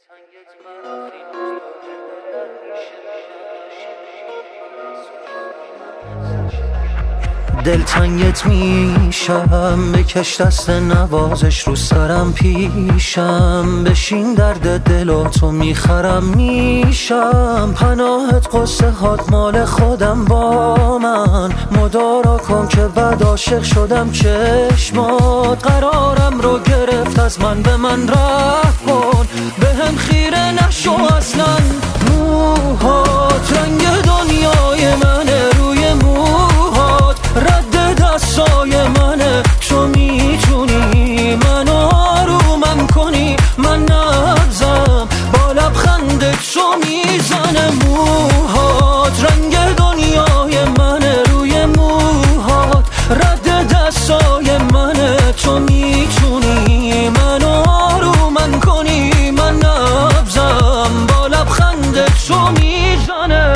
دلتنگت میشم، بکش دست نوازش رو سرم پیشم، بشین درد دل تو میخرم میشم، پناهت قصه هات مال خودم با من، مدارا کن که بعد عاشق شدم چشمات، قرارم رو گرفت از من به من رحم کن، به هم خیره نشو اصلا، موهات رنگ دنیای منه، روی موهات رد دستای منه، تو میتونی منو آرومم کنی، من نبزم با لبخندت تو میزنه، موهات رنگ دنیای منه، روی موهات رد دستای منه، تو میتونی منو آرومم کنی، من نبزم با لبخندت تو میزنه.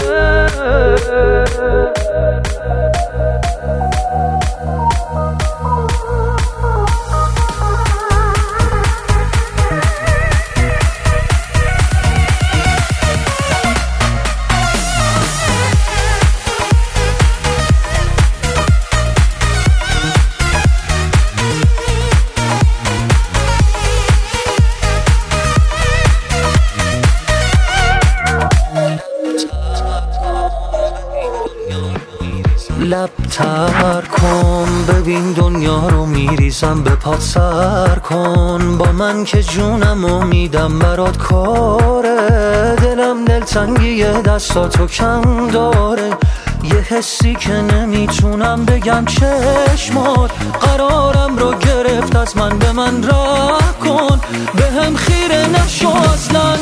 لب تر کن ببین دنیا رو میریزم، به پات سر کن با من که جونمو میدم برات کاره، دلم دلتنگی دستاتو کم داره، یه حسی که نمیتونم بگم چشمات، قرارم رو گرفت از من به من رحم کن، به هم خیره نشو اصلا،